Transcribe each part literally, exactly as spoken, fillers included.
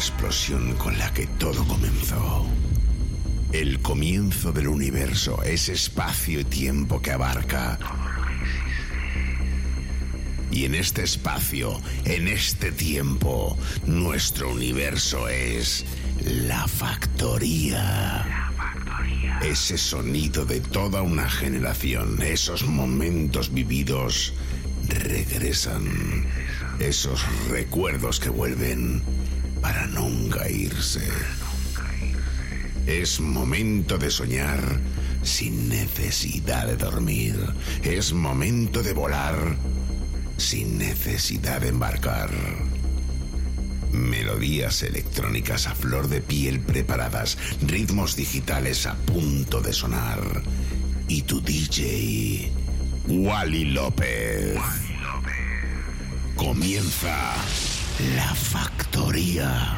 explosión con la que todo comenzó. El comienzo del universo es espacio y tiempo que abarca todo lo que existe. Y en este espacio, en este tiempo, nuestro universo es la factoría. La factoría. Ese sonido de toda una generación, esos momentos vividos regresan. Esos recuerdos que vuelven para nunca irse. Es momento de soñar sin necesidad de dormir. Es momento de volar sin necesidad de embarcar. Melodías electrónicas a flor de piel preparadas, ritmos digitales a punto de sonar. Y tu D J, Wally López. Wally López. Comienza La Factoría.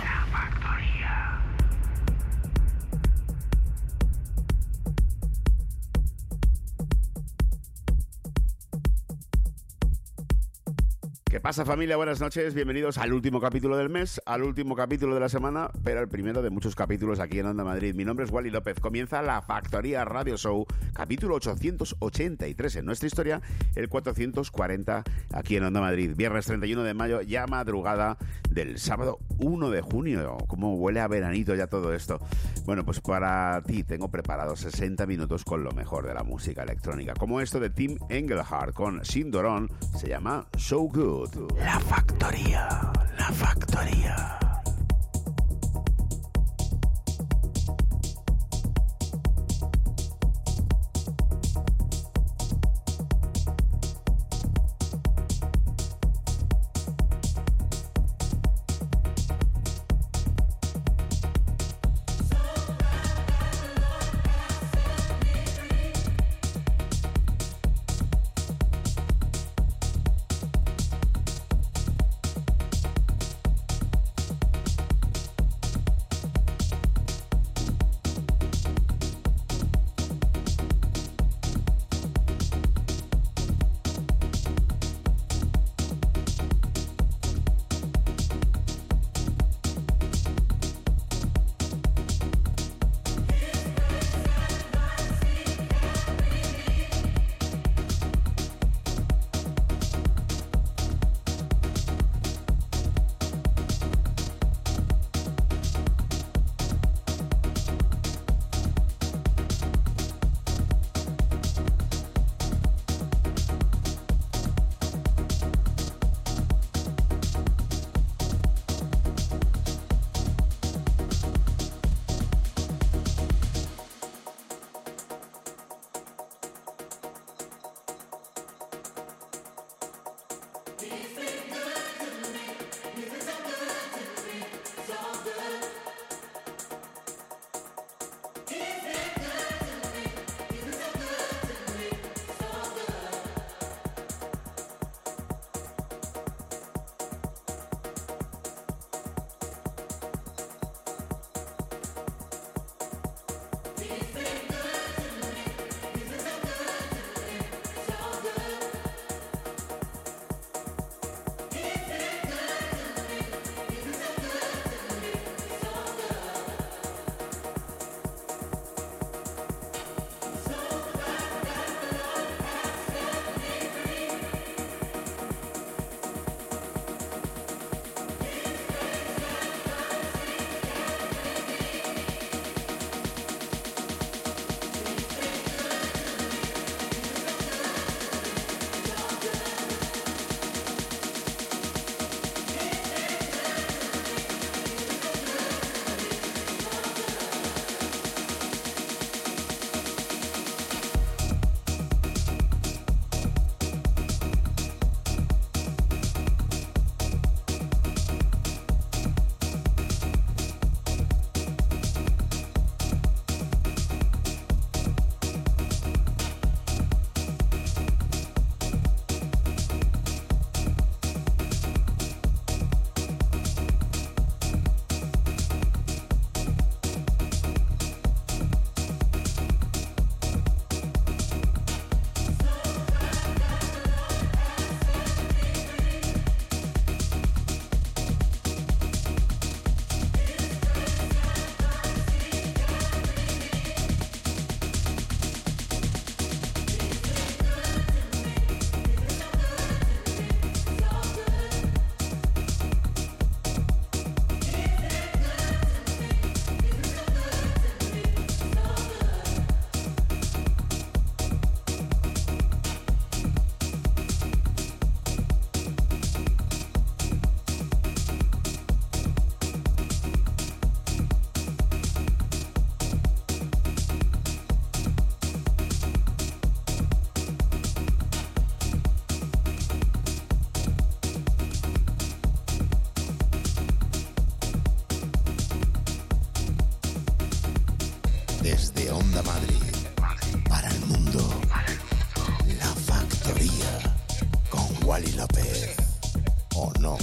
¿Qué pasa, familia? Buenas noches, bienvenidos al último capítulo del mes, al último capítulo de la semana, pero el primero de muchos capítulos aquí en Onda Madrid. Mi nombre es Wally López, comienza La Factoría Radio Show, capítulo ochocientos ochenta y tres en nuestra historia, el cuatrocientos cuarenta aquí en Onda Madrid. Viernes treinta y uno de mayo, ya madrugada del sábado uno de junio. ¿Cómo huele a veranito ya todo esto? Bueno, pues para ti tengo preparados sesenta minutos con lo mejor de la música electrónica, como esto de Tim Engelhardt con Sindoron, se llama So Good. La Factoría, La Factoría. Onda Madrid, para el mundo, La Factoría, con Wally López, ¿o no?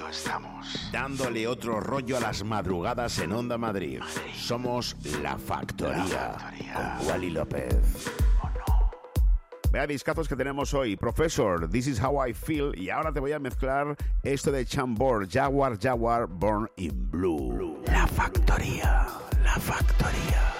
estamos. Dándole otro rollo a las madrugadas en Onda Madrid. Madrid. Somos La Factoría, La Factoría. Con Wally López. Vea discazos que tenemos hoy. Professor, This Is How I Feel. Y ahora te voy a mezclar esto de Chambord, Jaguar, Jaguar, Born in Blue. La Factoría, La Factoría.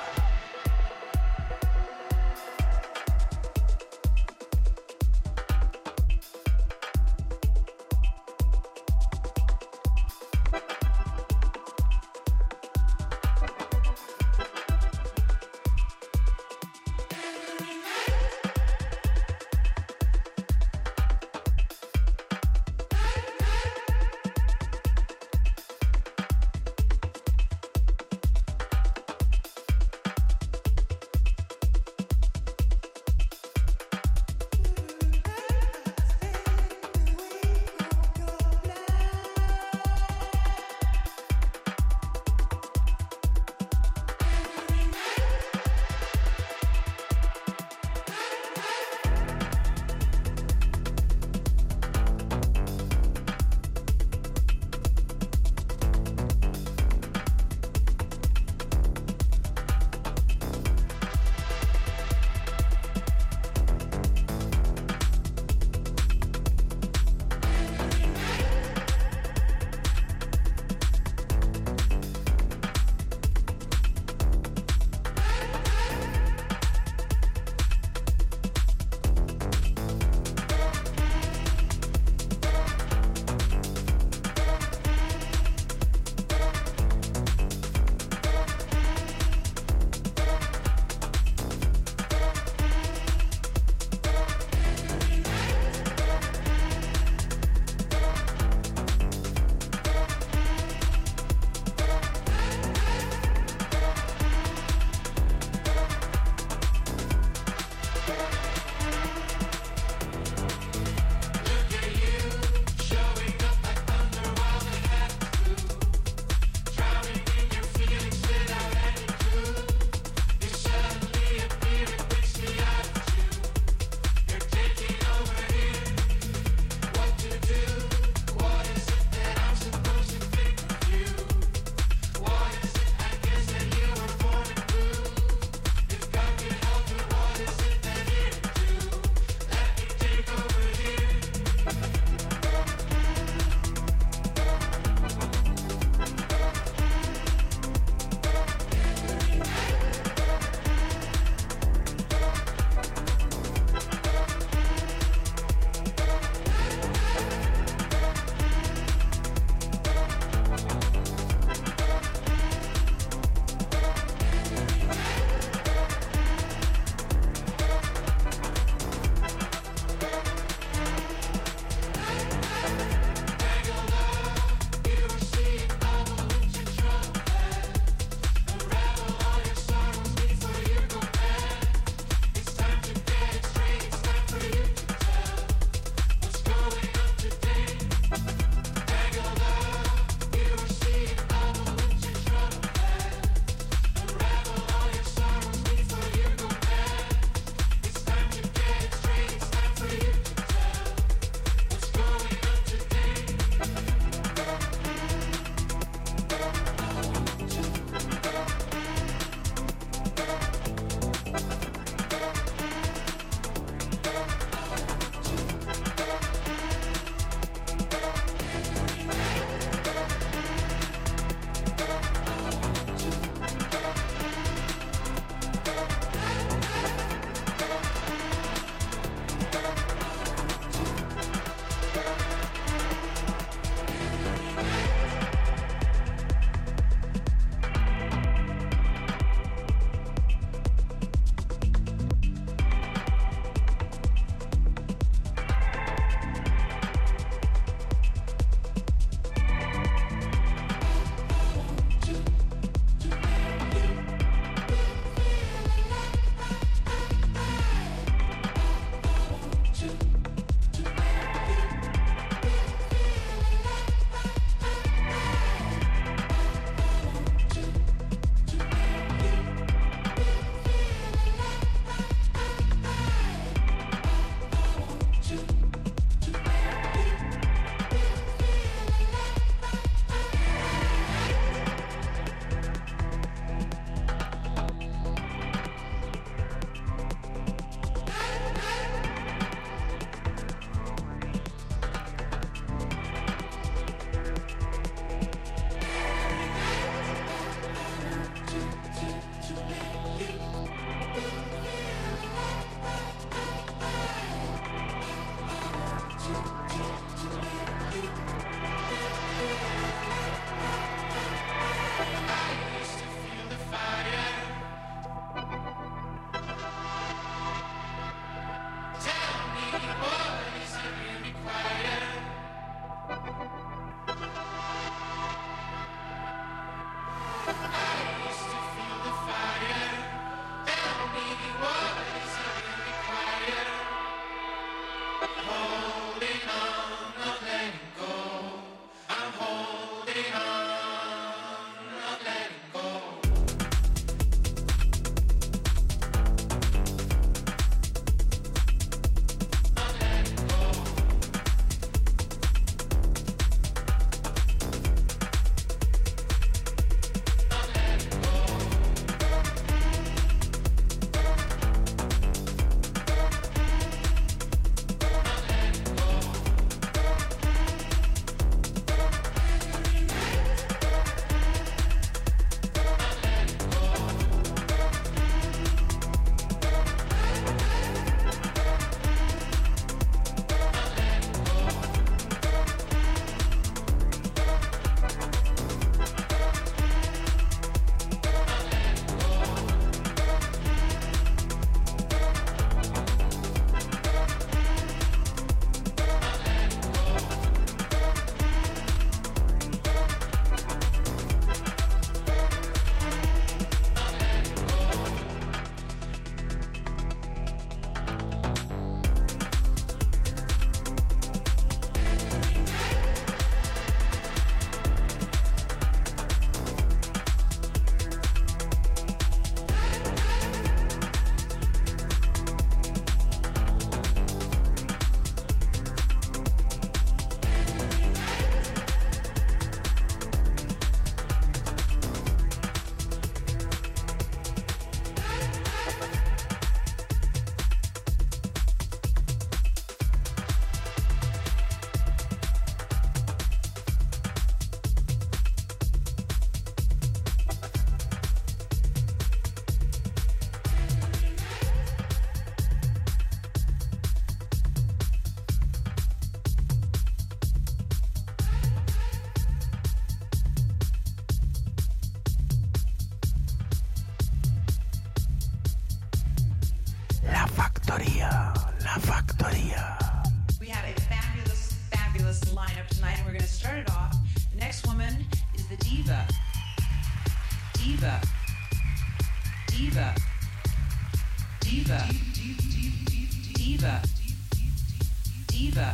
María. We have a fabulous, fabulous lineup tonight, and we're going to start it off. The next woman is the diva. Diva. Diva. Diva. Diva. Diva.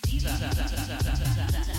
Diva.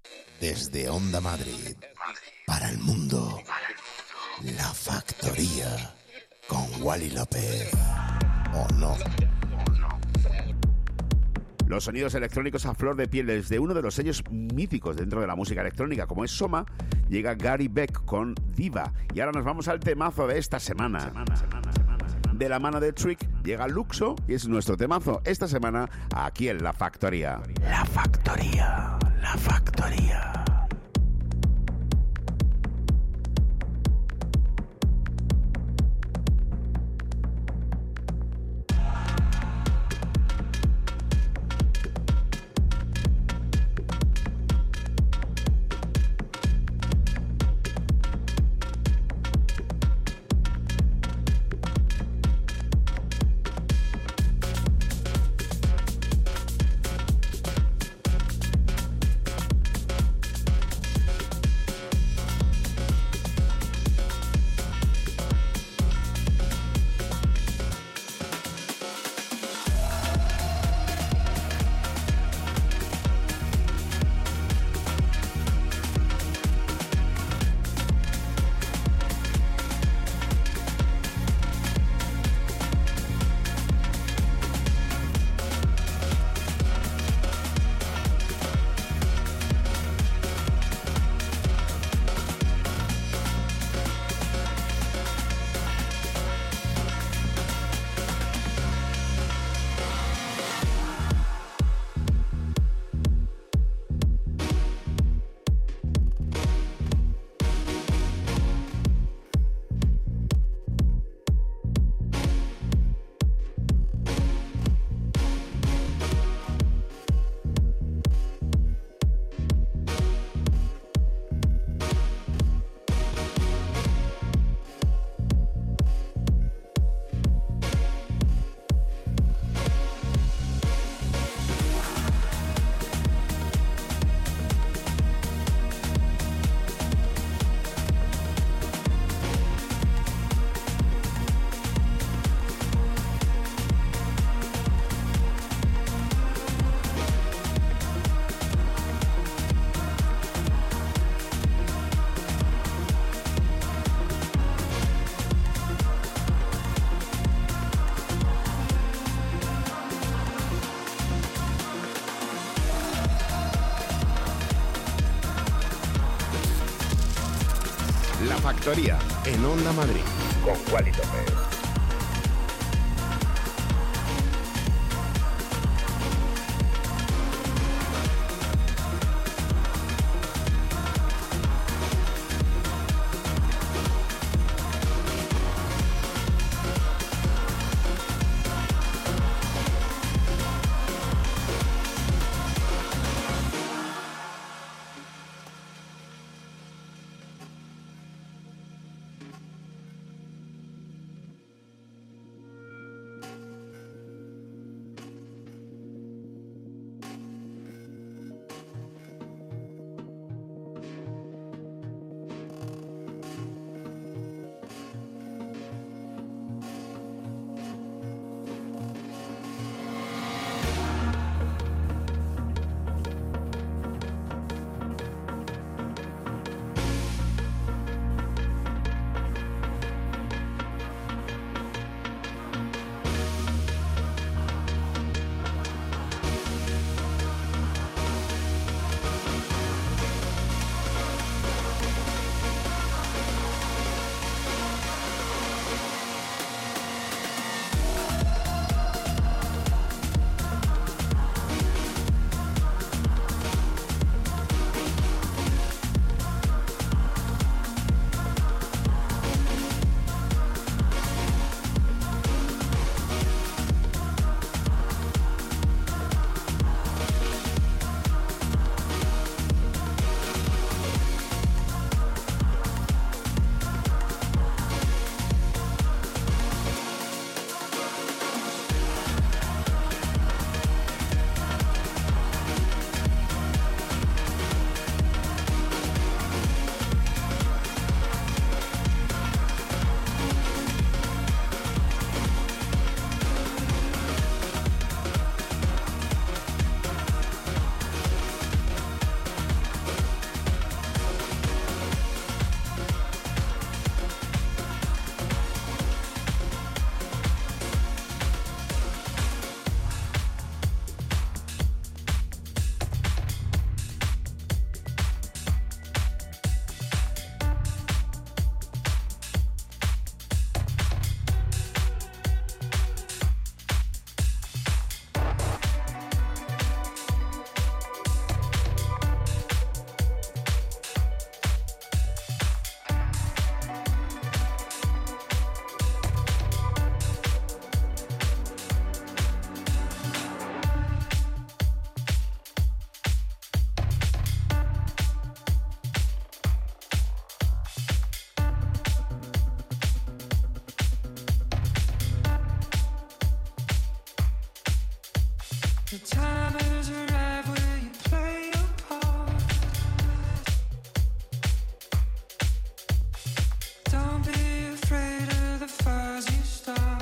Desde Onda Madrid, para el mundo, La Factoría, con Wally López. ¿O no? Los sonidos electrónicos a flor de piel desde uno de los sellos míticos dentro de la música electrónica, como es Soma, llega Gary Beck con Diva. Y ahora nos vamos al temazo de esta semana. semana, semana, semana, semana. De la mano de Trick llega Luxo y es nuestro temazo esta semana aquí en La Factoría. La Factoría, La Factoría. Factoría en Onda Madrid con Wally López. The time has arrived where you play your part. Don't be afraid of the fires you start.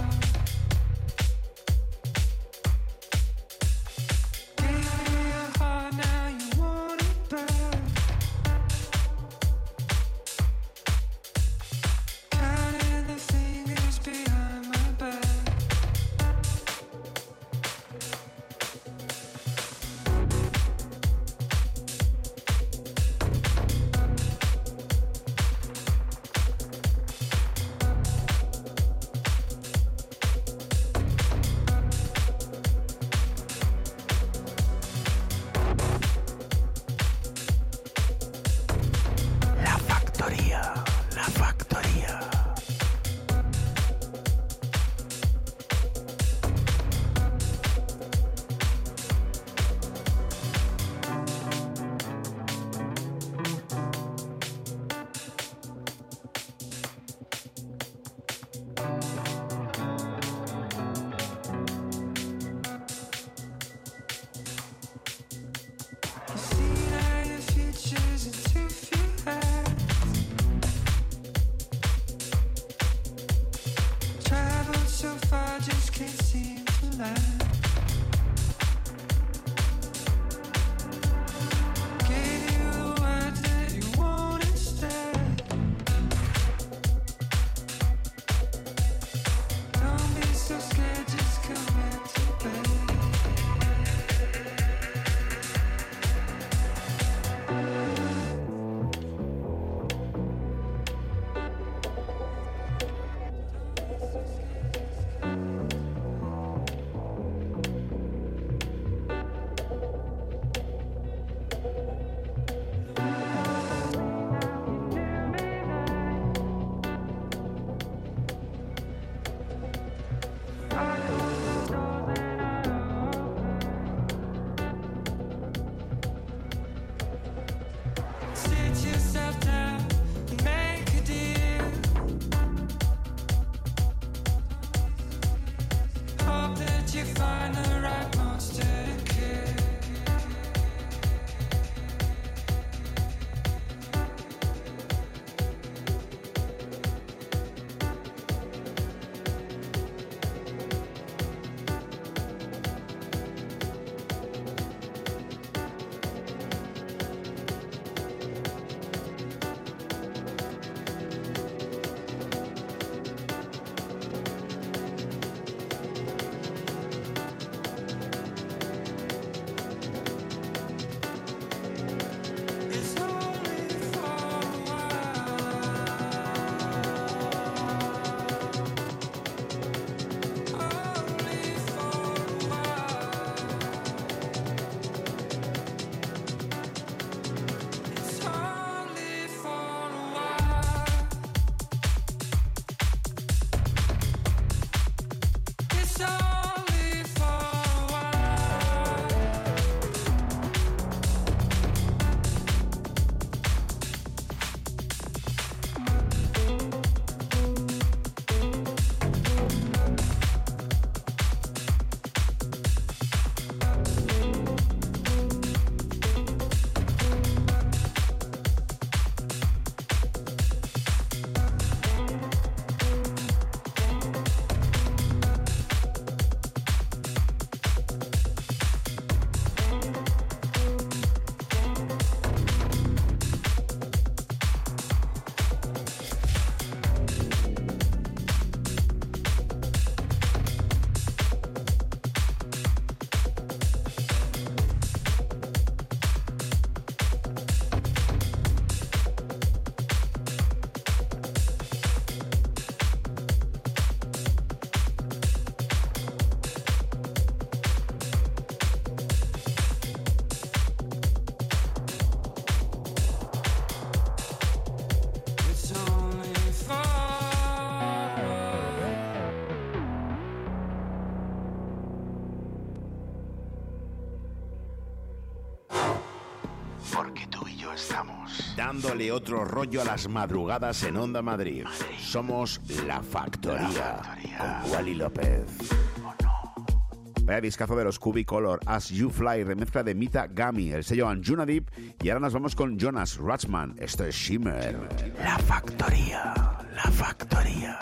Porque tú y yo estamos dándole otro rollo a las madrugadas en Onda Madrid. Madrid. Somos La Factoría, La Factoría. con Wally López. ¿O no? Vaya discazo de los Cubicolor, As You Fly, remezcla de Mita Gami, el sello Anjuna Deep. Y ahora nos vamos con Jonas Ratchman. Esto es Shimmer. La factoría, la factoría.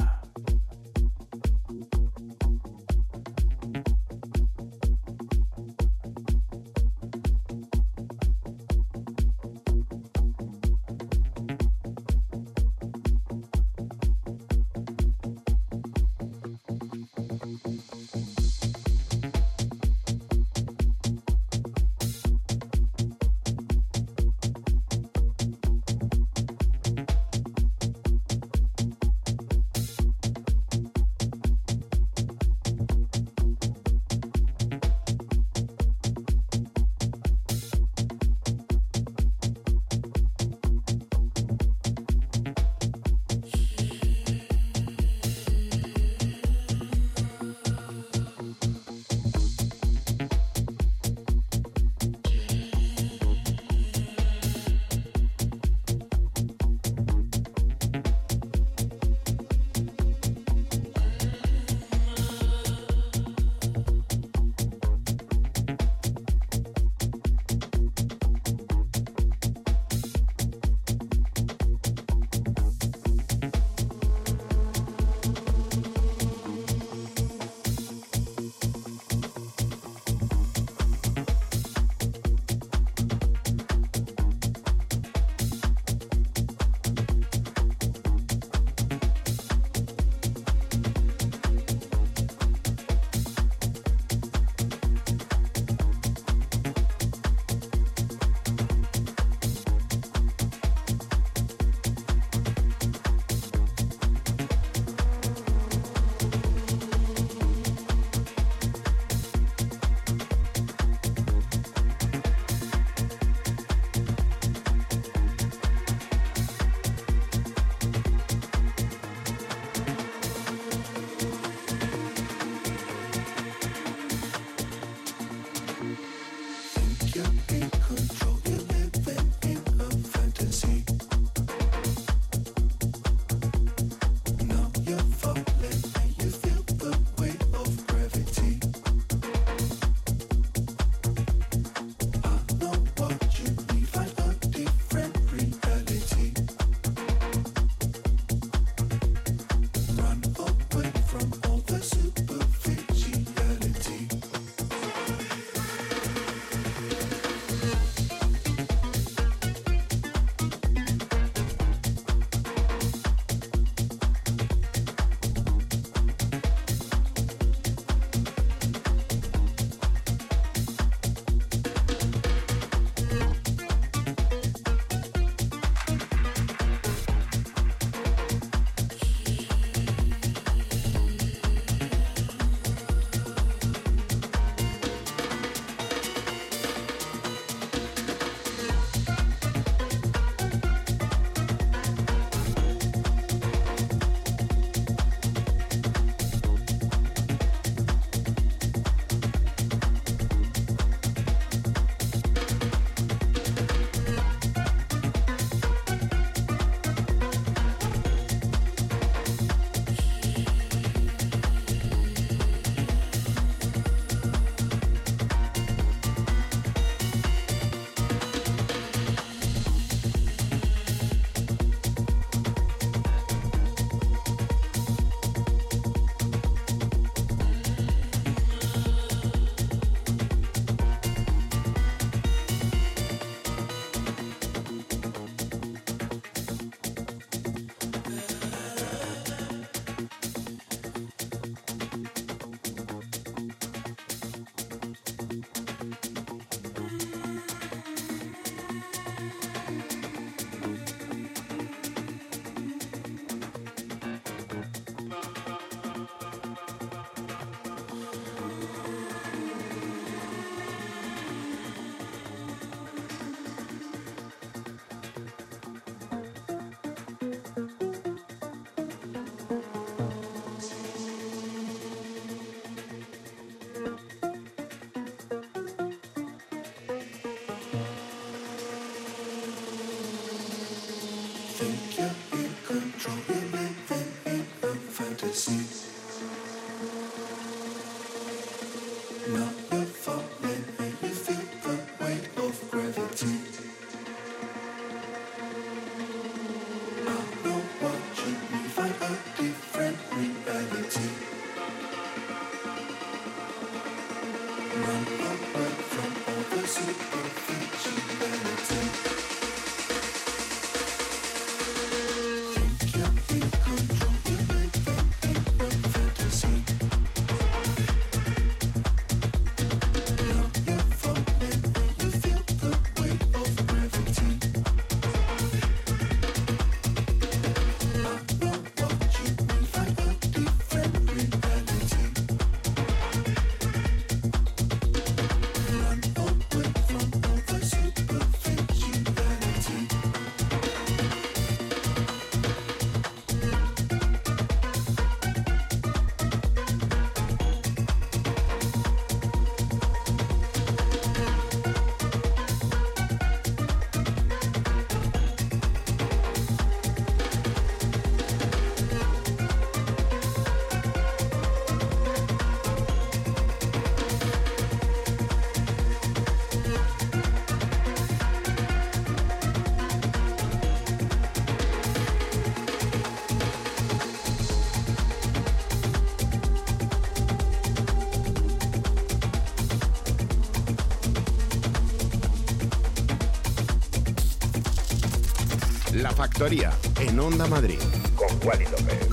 La Factoría, en Onda Madrid, con Wally López.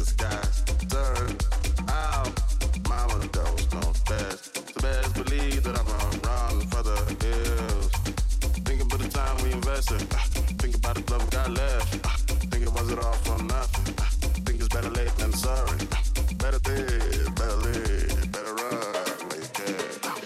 the skies turn out. Mama, the devil's knows best. So best believe that I'm around for the hills. Thinking about the time we invested. Uh, think about the love we got left. Uh, thinking was it all for nothing. Uh, think it's better late than sorry. Uh, better live, better live, better run when you can.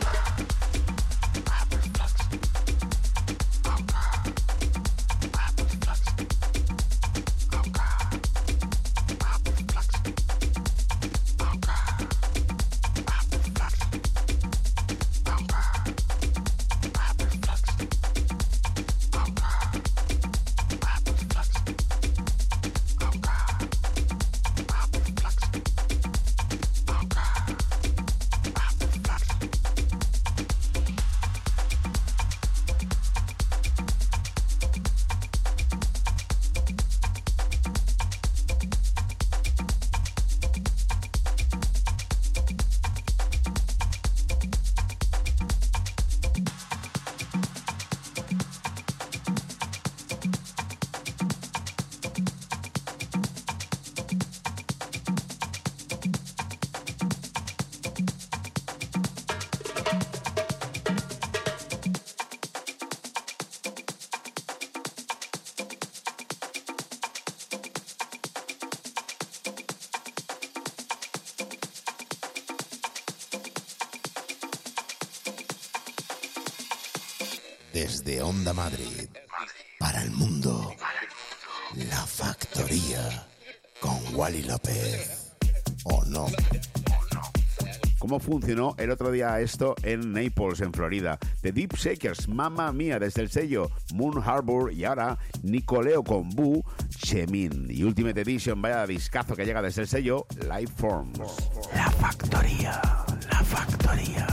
Desde Onda Madrid, para el mundo, La Factoría, con Wally López, ¿o no? ¿Cómo funcionó el otro día esto en Naples, en Florida? The Deep Shakers, mamma mía, desde el sello Moon Harbor, y ahora Nicoleo con Boo, Chemin. Y Ultimate Edition, vaya discazo que llega desde el sello Lifeforms. La Factoría, La Factoría.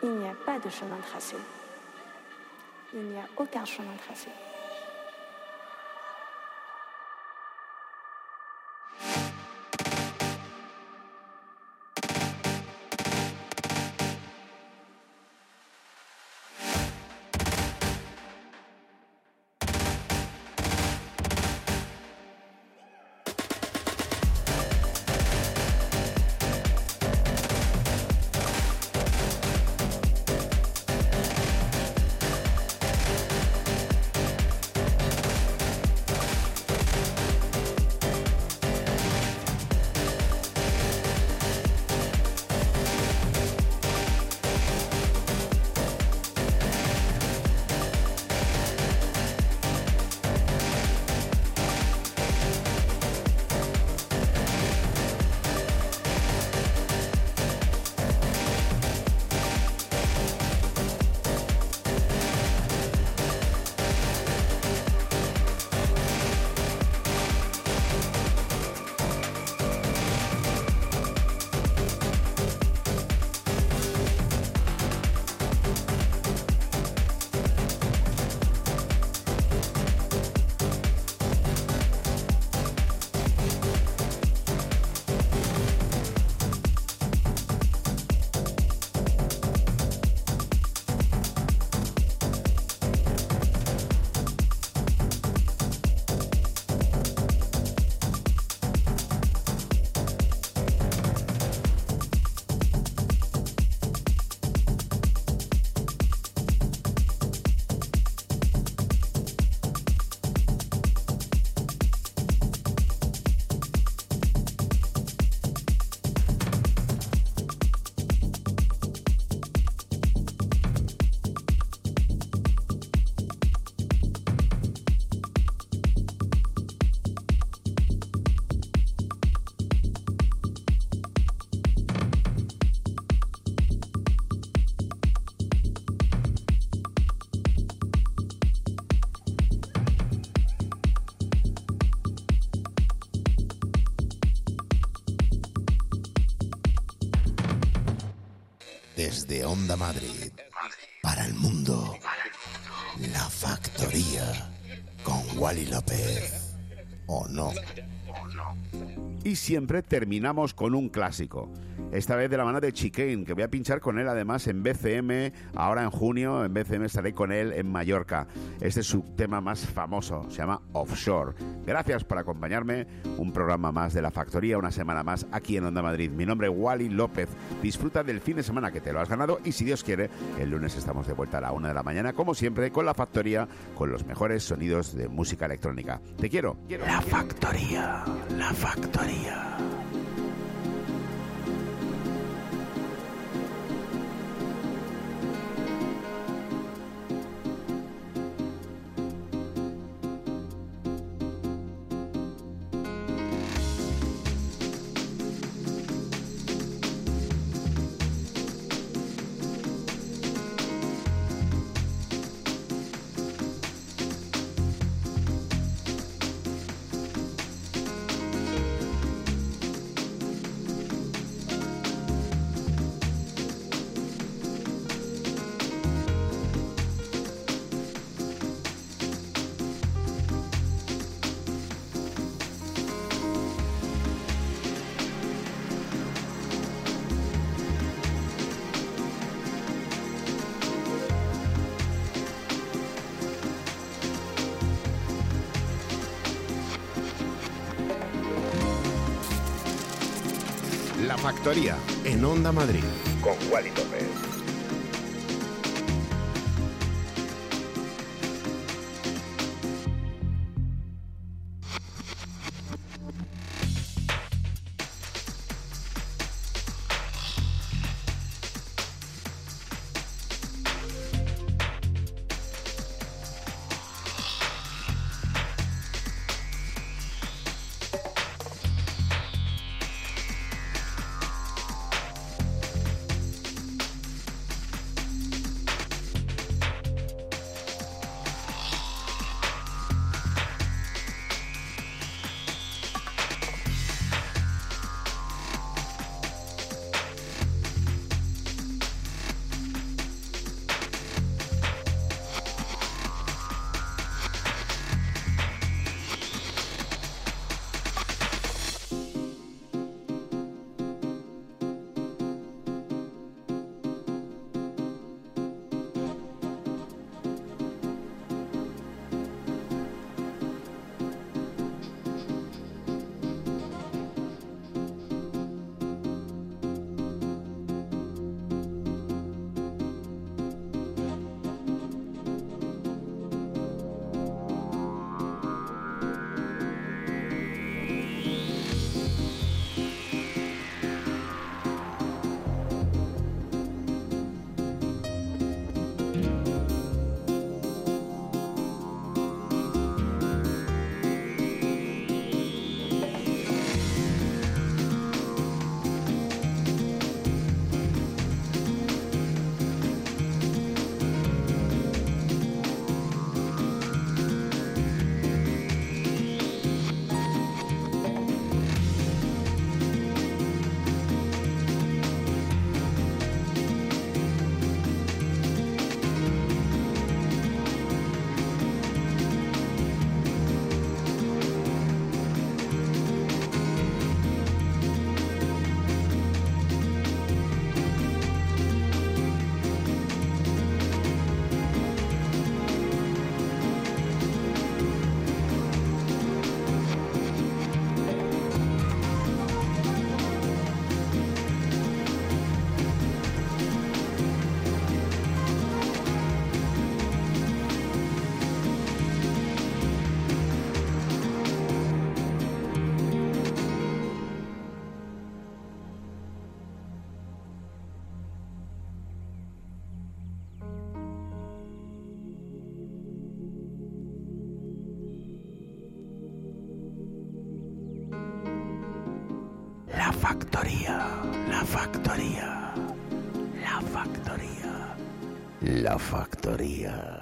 Il n'y a pas de chemin tracé. Il n'y a aucun chemin tracé. Desde Onda Madrid, para el mundo, La Factoría, con Wally López, ¿o no? Y siempre terminamos con un clásico. Esta vez de la mano de Chicane, que voy a pinchar con él además en B C M. Ahora en junio en B C M estaré con él en Mallorca. Este es su tema más famoso, se llama Offshore. Gracias por acompañarme. Un programa más de La Factoría, una semana más aquí en Onda Madrid. Mi nombre es Wally López. Disfruta del fin de semana que te lo has ganado y si Dios quiere, el lunes estamos de vuelta a la una de la mañana, como siempre, con La Factoría, con los mejores sonidos de música electrónica. Te quiero. quiero La Factoría, La Factoría. La Factoría, en Onda Madrid, con Wally López. La factoría, la factoría, la factoría, la factoría.